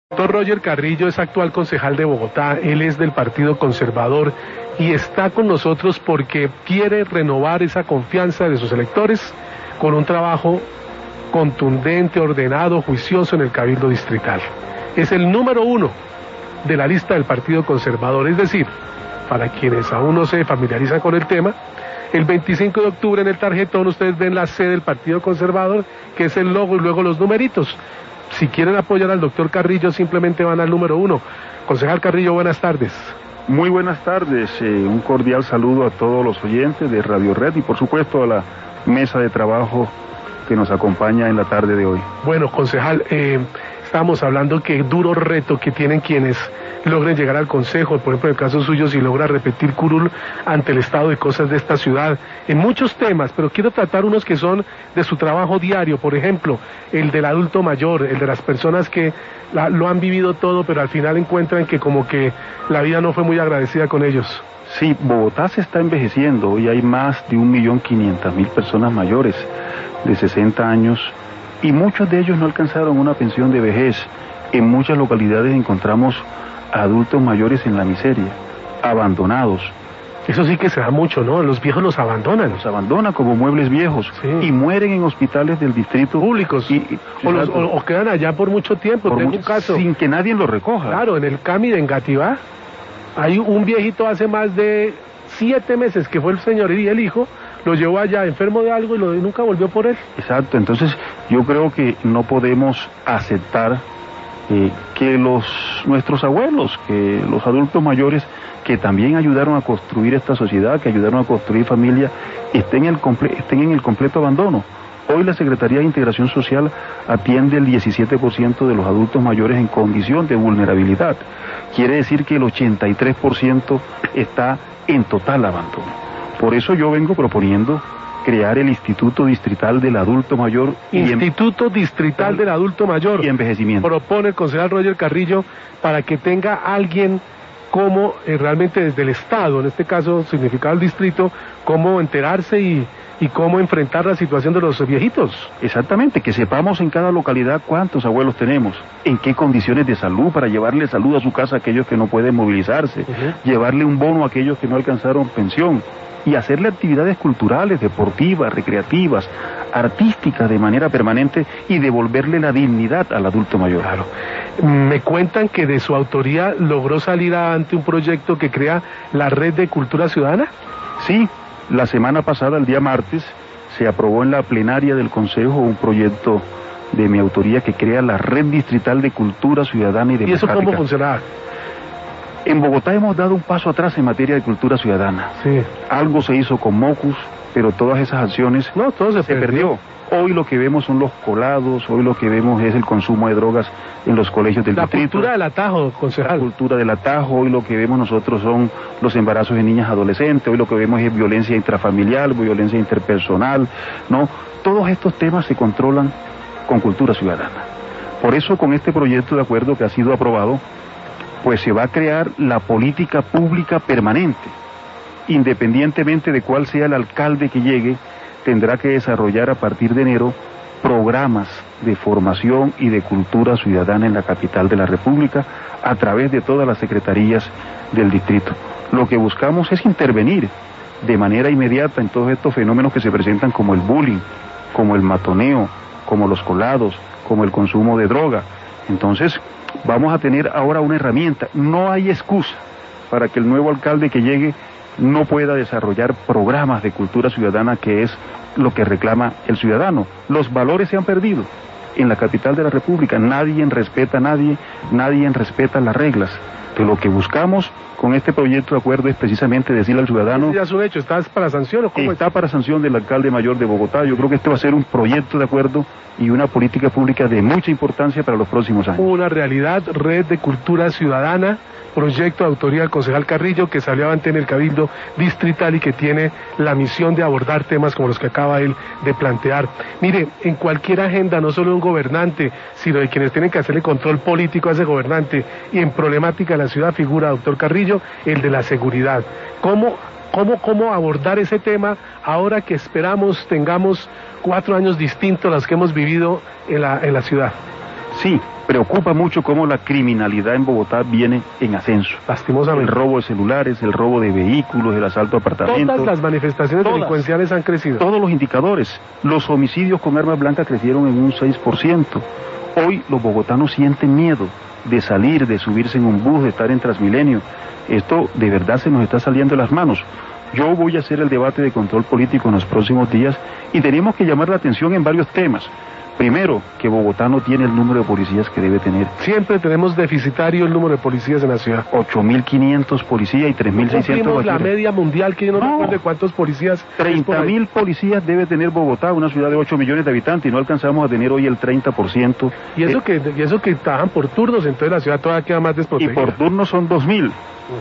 Doctor Roger Carrillo es actual concejal de Bogotá, él es del Partido Conservador y está con nosotros porque quiere renovar esa confianza de sus electores con un trabajo contundente, ordenado, juicioso en el Cabildo Distrital. Es el número 1 de la lista del Partido Conservador, es decir, para quienes aún no se familiarizan con el tema, el 25 de octubre en el tarjetón ustedes ven la C del Partido Conservador, que es el logo y luego los numeritos. Si quieren apoyar al doctor Carrillo, simplemente van al número 1. Concejal Carrillo, buenas tardes. Muy buenas tardes, un cordial saludo a todos los oyentes de Radio Red y por supuesto a la mesa de trabajo que nos acompaña en la tarde de hoy. Bueno, concejal, estábamos hablando que duro reto que tienen quienes logren llegar al Consejo, por ejemplo en el caso suyo si logra repetir curul ante el estado de cosas de esta ciudad, en muchos temas, pero quiero tratar unos que son de su trabajo diario, por ejemplo, el del adulto mayor, el de las personas que lo han vivido todo, pero al final encuentran que como que la vida no fue muy agradecida con ellos. Sí, Bogotá se está envejeciendo, hoy hay más de 1.500.000 personas mayores de 60 años y muchos de ellos no alcanzaron una pensión de vejez. En muchas localidades encontramos adultos mayores en la miseria, abandonados. Eso sí que se da mucho, ¿no? Los viejos los abandonan. Los abandonan como muebles viejos, sí, y mueren en hospitales del distrito. Públicos. O quedan allá por mucho tiempo. Tengo un caso. Sin que nadie los recoja. Claro, en el CAMI de Engativá, hay un viejito hace más de 7 meses que fue el señor y el hijo, lo llevó allá enfermo de algo y nunca volvió por él. Exacto, entonces yo creo que no podemos aceptar que nuestros abuelos, que los adultos mayores que también ayudaron a construir esta sociedad, que ayudaron a construir familia, estén en el completo abandono. Hoy la Secretaría de Integración Social atiende el 17% de los adultos mayores en condición de vulnerabilidad. Quiere decir que el 83% está en total abandono. Por eso yo vengo proponiendo crear el Instituto Distrital del Adulto Mayor. Instituto Distrital del Adulto Mayor. Y Envejecimiento. Propone el concejal Roger Carrillo para que tenga alguien como realmente desde el Estado, en este caso significado el distrito, cómo enterarse y cómo enfrentar la situación de los viejitos. Exactamente, que sepamos en cada localidad cuántos abuelos tenemos, en qué condiciones de salud, para llevarle salud a su casa a aquellos que no pueden movilizarse, llevarle un bono a aquellos que no alcanzaron pensión, y hacerle actividades culturales, deportivas, recreativas, artísticas de manera permanente y devolverle la dignidad al adulto mayor. Claro. Me cuentan que de su autoría logró salir adelante un proyecto que crea la Red de Cultura Ciudadana. Sí, la semana pasada, el día martes, se aprobó en la plenaria del Consejo un proyecto de mi autoría que crea la Red Distrital de Cultura Ciudadana y Democrática. ¿Y eso cómo funcionaba? En Bogotá hemos dado un paso atrás en materia de cultura ciudadana. Sí. Algo se hizo con Mocus, pero todas esas acciones todo se perdió. Hoy lo que vemos son los colados, hoy lo que vemos es el consumo de drogas en los colegios del distrito. La cultura del atajo, concejal. La cultura del atajo, hoy lo que vemos nosotros son los embarazos de niñas adolescentes, hoy lo que vemos es violencia intrafamiliar, violencia interpersonal, ¿no? Todos estos temas se controlan con cultura ciudadana. Por eso con este proyecto de acuerdo que ha sido aprobado, pues se va a crear la política pública permanente. Independientemente de cuál sea el alcalde que llegue, tendrá que desarrollar a partir de enero programas de formación y de cultura ciudadana en la capital de la República a través de todas las secretarías del distrito. Lo que buscamos es intervenir de manera inmediata en todos estos fenómenos que se presentan como el bullying, como el matoneo, como los colados, como el consumo de droga. Entonces, vamos a tener ahora una herramienta. No hay excusa para que el nuevo alcalde que llegue no pueda desarrollar programas de cultura ciudadana, que es lo que reclama el ciudadano. Los valores se han perdido. En la capital de la República nadie respeta a nadie, nadie respeta las reglas. Que lo que buscamos con este proyecto de acuerdo es precisamente decirle al ciudadano... ¿Ya es un hecho? ¿Estás para sanción o cómo? Está para sanción del alcalde mayor de Bogotá. Yo creo que este va a ser un proyecto de acuerdo y una política pública de mucha importancia para los próximos años. Una realidad, Red de Cultura Ciudadana, proyecto de autoría del concejal Carrillo, que salió avante en el Cabildo Distrital y que tiene la misión de abordar temas como los que acaba él de plantear. Mire, en cualquier agenda, no solo de un gobernante, sino de quienes tienen que hacerle control político a ese gobernante, y en problemática de la ciudad figura, doctor Carrillo, el de la seguridad. ¿Cómo abordar ese tema ahora que esperamos tengamos 4 años distintos a los que hemos vivido en la ciudad? Sí, Preocupa mucho cómo la criminalidad en Bogotá viene en ascenso. Lastimosamente. El robo de celulares, el robo de vehículos, el asalto a apartamentos. Todas las manifestaciones delincuenciales han crecido. Todos los indicadores. Los homicidios con armas blancas crecieron en un 6%. Hoy los bogotanos sienten miedo de salir, de subirse en un bus, de estar en Transmilenio. Esto de verdad se nos está saliendo de las manos. Yo voy a hacer el debate de control político en los próximos días y tenemos que llamar la atención en varios temas. Primero, que Bogotá no tiene el número de policías que debe tener. Siempre tenemos deficitario el número de policías en la ciudad. 8.500 policías y 3.600... No la media mundial, que yo no recuerdo cuántos policías... 30.000 policías debe tener Bogotá, una ciudad de 8 millones de habitantes, y no alcanzamos a tener hoy el 30%. Y eso que trabajan por turnos, entonces la ciudad todavía queda más desprotegida. Y por turnos son 2.000.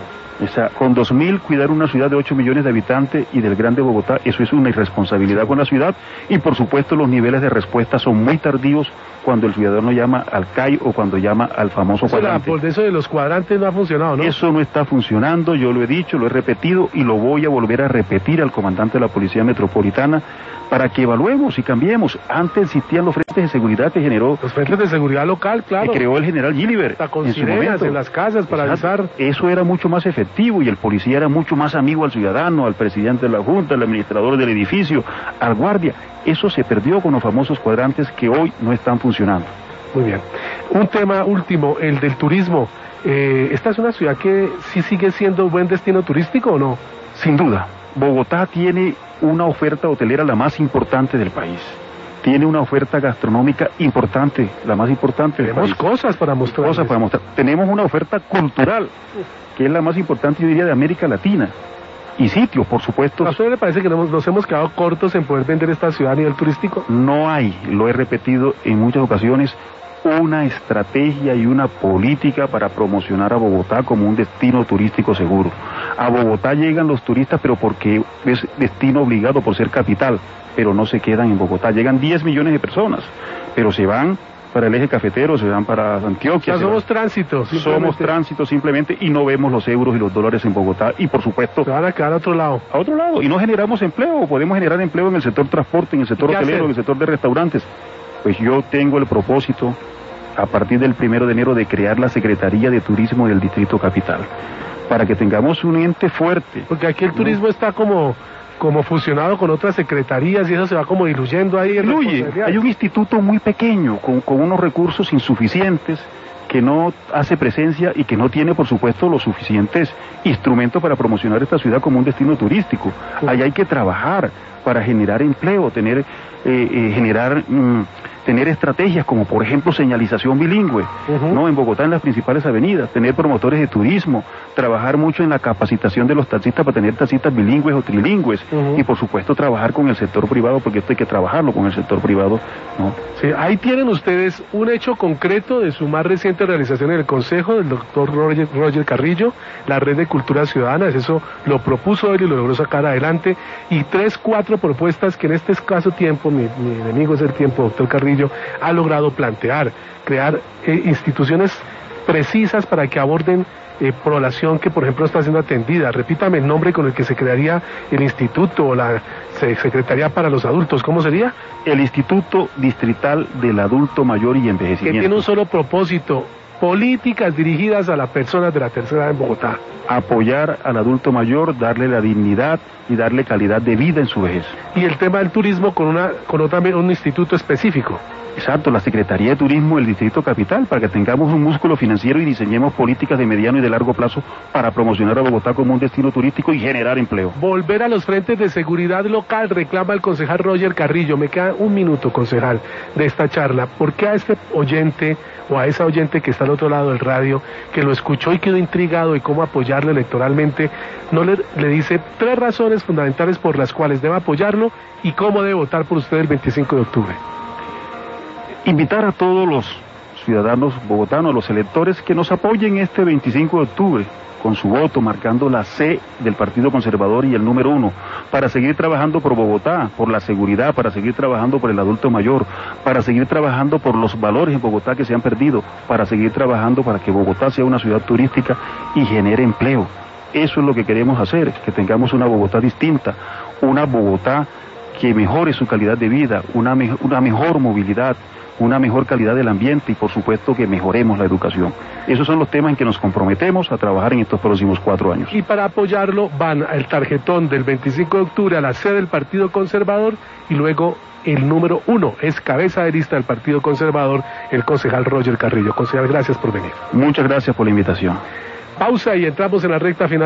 O sea, con 2.000 cuidar una ciudad de 8 millones de habitantes y del Grande Bogotá, eso es una irresponsabilidad con la ciudad, y por supuesto los niveles de respuesta son muy tardíos cuando el ciudadano llama al CAI o cuando llama al famoso cuadrante. Por eso de los cuadrantes no ha funcionado, ¿no? Eso no está funcionando, yo lo he dicho, lo he repetido y lo voy a volver a repetir al comandante de la Policía Metropolitana para que evaluemos y cambiemos. Antes existían los frentes de seguridad que generó... Los frentes de seguridad local, claro. Que creó el general Gilibert en su momento. En las casas para avisar. Eso era mucho más efectivo y el policía era mucho más amigo al ciudadano, al presidente de la Junta, al administrador del edificio, al guardia. Eso se perdió con los famosos cuadrantes que hoy no están funcionando. Muy bien. Un tema último, el del turismo. ¿Esta es una ciudad que sí sigue siendo buen destino turístico o no? Sin duda. Bogotá tiene una oferta hotelera la más importante del país. Tiene una oferta gastronómica importante, la más importante del país. Tenemos cosas para mostrar. Tenemos una oferta cultural, que es la más importante, yo diría, de América Latina. Y sitios, por supuesto. ¿A usted le parece que nos hemos quedado cortos en poder vender esta ciudad a nivel turístico? No hay, lo he repetido en muchas ocasiones, una estrategia y una política para promocionar a Bogotá como un destino turístico seguro. A Bogotá llegan los turistas, pero porque es destino obligado por ser capital, pero no se quedan en Bogotá. Llegan 10 millones de personas, pero se van para el eje cafetero, se van para Antioquia. O sea, somos tránsito. Somos tránsito simplemente y no vemos los euros y los dólares en Bogotá y por supuesto... Se van a quedar a otro lado. A otro lado y no generamos empleo, podemos generar empleo en el sector transporte, en el sector hotelero, en el sector de restaurantes. Pues yo tengo el propósito, a partir del 1 de enero, de crear la Secretaría de Turismo del Distrito Capital, para que tengamos un ente fuerte. Porque aquí el turismo está como fusionado con otras secretarías y eso se va como diluyendo ahí. Hay un instituto muy pequeño, con unos recursos insuficientes, que no hace presencia y que no tiene, por supuesto, los suficientes instrumentos para promocionar esta ciudad como un destino turístico. Ahí hay que trabajar para generar empleo, tener estrategias como, por ejemplo, señalización bilingüe, ¿no? En Bogotá, en las principales avenidas, tener promotores de turismo, trabajar mucho en la capacitación de los taxistas para tener taxistas bilingües o trilingües, y por supuesto trabajar con el sector privado, porque esto hay que trabajarlo con el sector privado, ¿no? Sí, ahí tienen ustedes un hecho concreto de su más reciente realización en el Consejo del doctor Roger Carrillo, la Red de Cultura Ciudadana, eso lo propuso él y lo logró sacar adelante, y 3, 4 propuestas que en este escaso tiempo, mi enemigo es el tiempo, doctor Carrillo, ha logrado plantear, crear instituciones precisas para que aborden población que por ejemplo está siendo atendida. Repítame el nombre con el que se crearía el instituto o la Secretaría para los Adultos, ¿cómo sería? El Instituto Distrital del Adulto Mayor y Envejecimiento. Que tiene un solo propósito: políticas dirigidas a las personas de la tercera edad en Bogotá. Apoyar al adulto mayor, darle la dignidad y darle calidad de vida en su vejez. Y el tema del turismo con un instituto específico. Exacto, la Secretaría de Turismo del Distrito Capital, para que tengamos un músculo financiero y diseñemos políticas de mediano y de largo plazo para promocionar a Bogotá como un destino turístico y generar empleo. Volver a los frentes de seguridad local, reclama el concejal Roger Carrillo. Me queda un minuto, concejal, de esta charla. ¿Por qué a este oyente o a esa oyente que está al otro lado del radio, que lo escuchó y quedó intrigado de cómo apoyarlo electoralmente, no le dice 3 razones fundamentales por las cuales debe apoyarlo y cómo debe votar por usted el 25 de octubre? Invitar a todos los ciudadanos bogotanos, los electores, que nos apoyen este 25 de octubre con su voto, marcando la C del Partido Conservador y el número 1, para seguir trabajando por Bogotá, por la seguridad, para seguir trabajando por el adulto mayor, para seguir trabajando por los valores en Bogotá que se han perdido, para seguir trabajando para que Bogotá sea una ciudad turística y genere empleo. Eso es lo que queremos hacer, que tengamos una Bogotá distinta, una Bogotá que mejore su calidad de vida, una mejor movilidad, una mejor calidad del ambiente y por supuesto que mejoremos la educación. Esos son los temas en que nos comprometemos a trabajar en estos próximos 4 años. Y para apoyarlo van al tarjetón del 25 de octubre a la sede del Partido Conservador y luego el número 1 es cabeza de lista del Partido Conservador, el concejal Roger Carrillo. Concejal, gracias por venir. Muchas gracias por la invitación. Pausa y entramos en la recta final.